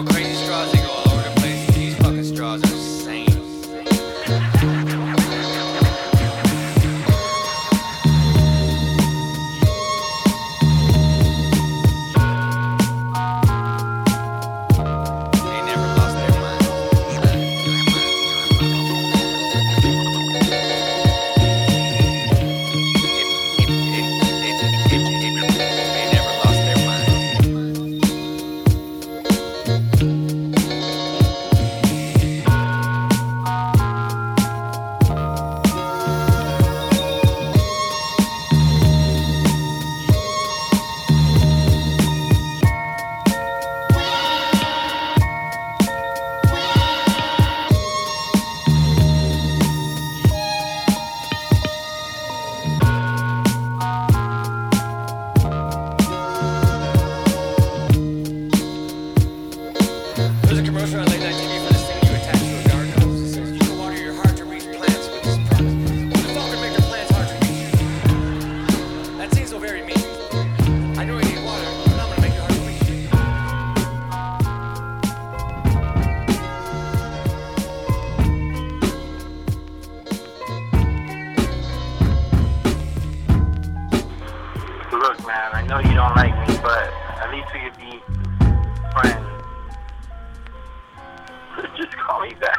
crazy straws, they go all over the place. These fucking straws are insane. They never lost their mind. They never lost their mind. There's a commercial on late night TV for this thing you attach to a garden hose. It says you can water your hard to reach plants with this product. Who the fuck can make their plants hard to reach? That seems so very mean. I know you need water, but I'm gonna make it hard to reach. Look, man, I know you don't like me, but at least we could be friends. Just call me back.